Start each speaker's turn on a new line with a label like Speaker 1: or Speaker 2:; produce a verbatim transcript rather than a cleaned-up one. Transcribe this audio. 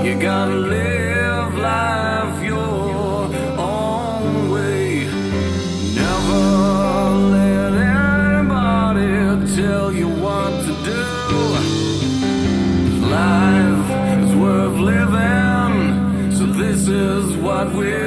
Speaker 1: You gotta live life your own way. Never let anybody tell you what to do. Life is worth living, so this is what we're